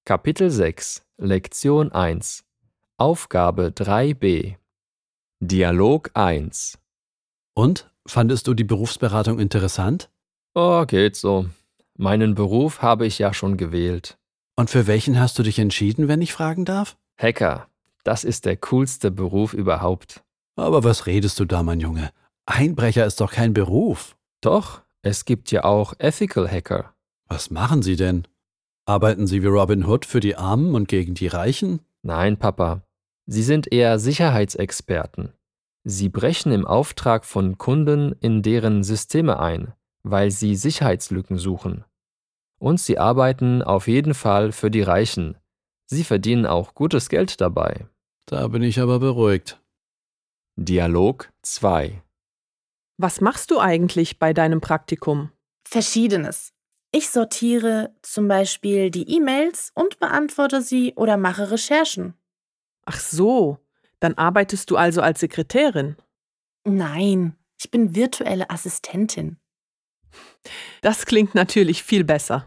Kapitel 6, Lektion 1. Aufgabe 3b. Dialog 1. Und? Fandest du die Berufsberatung interessant? Oh, geht so. Meinen Beruf habe ich ja schon gewählt. Und für welchen hast du dich entschieden, wenn ich fragen darf? Hacker, das ist der coolste Beruf überhaupt. Aber was redest du da, mein Junge? Einbrecher ist doch kein Beruf. Doch, es gibt ja auch Ethical Hacker. Was machen sie denn? Arbeiten sie wie Robin Hood für die Armen und gegen die Reichen? Nein, Papa. Sie sind eher Sicherheitsexperten. Sie brechen im Auftrag von Kunden in deren Systeme ein, weil sie Sicherheitslücken suchen. Und sie arbeiten auf jeden Fall für die Reichen. Sie verdienen auch gutes Geld dabei. Da bin ich aber beruhigt. Dialog 2. Was machst du eigentlich bei deinem Praktikum? Verschiedenes. Ich sortiere zum Beispiel die E-Mails und beantworte sie oder mache Recherchen. Ach so, dann arbeitest du also als Sekretärin. Nein, ich bin virtuelle Assistentin. Das klingt natürlich viel besser.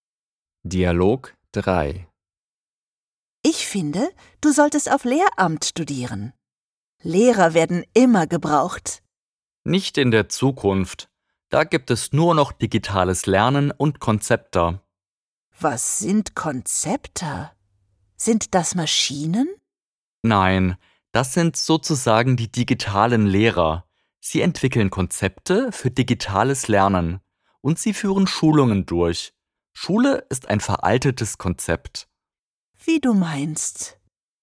Dialog 3. Ich finde, du solltest auf Lehramt studieren. Lehrer werden immer gebraucht. Nicht in der Zukunft. Da gibt es nur noch digitales Lernen und Konzepte. Was sind Konzepte? Sind das Maschinen? Nein, das sind sozusagen die digitalen Lehrer. Sie entwickeln Konzepte für digitales Lernen und sie führen Schulungen durch. Schule ist ein veraltetes Konzept. Wie du meinst.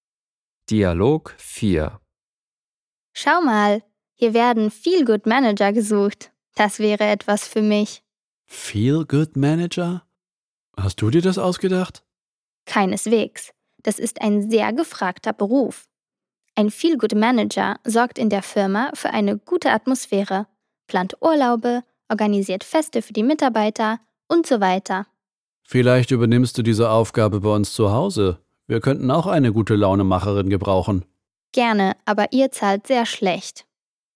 Dialog 4. Schau mal, hier werden Feel-Good Manager gesucht. Das wäre etwas für mich. Feel-Good Manager? Hast du dir das ausgedacht? Keineswegs. Das ist ein sehr gefragter Beruf. Ein Feel-Good Manager sorgt in der Firma für eine gute Atmosphäre, plant Urlaube, organisiert Feste für die Mitarbeiter und so weiter. Vielleicht übernimmst du diese Aufgabe bei uns zu Hause. Wir könnten auch eine gute Launemacherin gebrauchen. Gerne, aber ihr zahlt sehr schlecht.